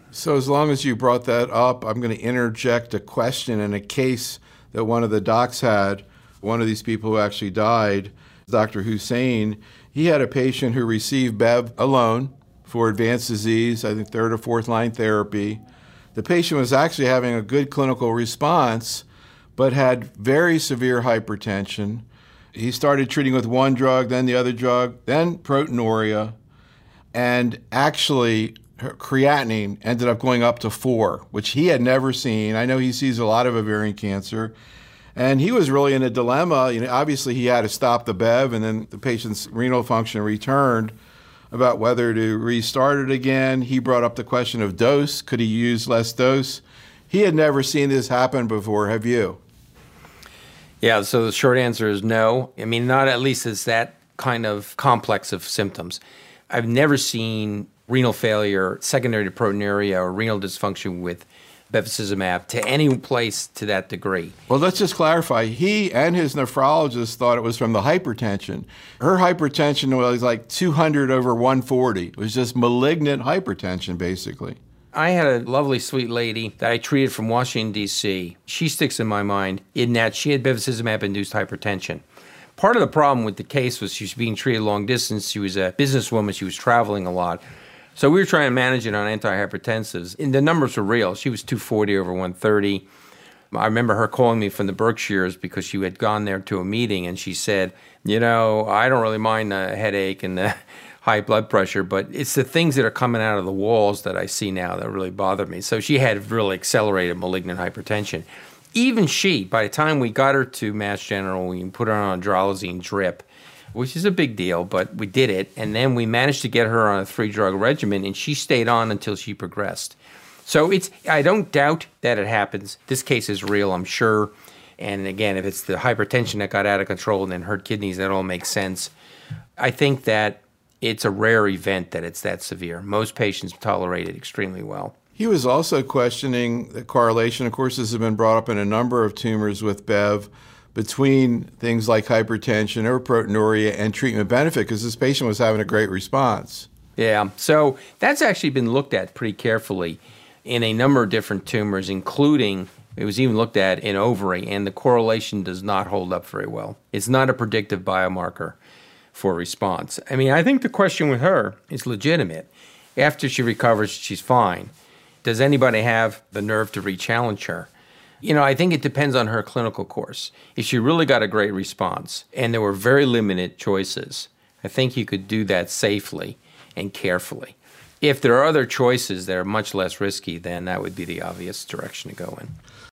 So as long as you brought that up, I'm going to interject a question in a case that one of the docs had. One of these people who actually died, Dr. Hussein, he had a patient who received Bev alone for advanced disease, I think third or fourth line therapy. The patient was actually having a good clinical response, but had very severe hypertension. He started treating with one drug, then the other drug, then proteinuria, and actually her creatinine ended up going up to 4, which he had never seen. I know he sees a lot of ovarian cancer. And he was really in a dilemma. Obviously, he had to stop the Bev, and then the patient's renal function returned about whether to restart it again. He brought up the question of dose. Could he use less dose? He had never seen this happen before. Have you? Yeah, so the short answer is no. I mean, not at least as that kind of complex of symptoms. I've never seen renal failure secondary to proteinuria or renal dysfunction with bevacizumab to any place to that degree. Well, let's just clarify. He and his nephrologist thought it was from the hypertension. Her hypertension was like 200 over 140. It was just malignant hypertension, basically. I had a lovely, sweet lady that I treated from Washington, D.C. She sticks in my mind in that she had bevacizumab-induced hypertension. Part of the problem with the case was she was being treated long distance. She was a businesswoman. She was traveling a lot. So we were trying to manage it on antihypertensives, and the numbers were real. She was 240 over 130. I remember her calling me from the Berkshires because she had gone there to a meeting, and she said, I don't really mind the headache and the high blood pressure, but it's the things that are coming out of the walls that I see now that really bother me. So she had really accelerated malignant hypertension. Even she, by the time we got her to Mass General, we put her on a hydralazine drip, which is a big deal, but we did it. And then we managed to get her on a 3-drug regimen, and she stayed on until she progressed. So I don't doubt that it happens. This case is real, I'm sure. And again, if it's the hypertension that got out of control and then hurt kidneys, that all makes sense. I think that it's a rare event that it's that severe. Most patients tolerate it extremely well. He was also questioning the correlation. Of course, this has been brought up in a number of tumors with Bev, between things like hypertension or proteinuria and treatment benefit, because this patient was having a great response. Yeah, so that's actually been looked at pretty carefully in a number of different tumors, including, it was even looked at in ovary, and the correlation does not hold up very well. It's not a predictive biomarker for response. I mean, I think the question with her is legitimate. After she recovers, she's fine. Does anybody have the nerve to re-challenge her? I think it depends on her clinical course. If she really got a great response and there were very limited choices, I think you could do that safely and carefully. If there are other choices that are much less risky, then that would be the obvious direction to go in.